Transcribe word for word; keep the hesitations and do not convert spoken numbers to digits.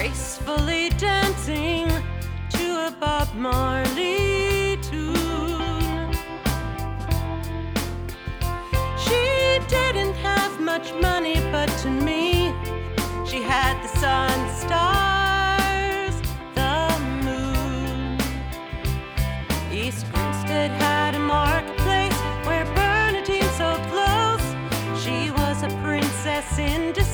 gracefully dancing to a Bob Marley tune. She didn't have much money, but to me, she had the sun, stars, the moon. East Grinstead had a marketplace where Bernadine so close. She was a princess in disguise.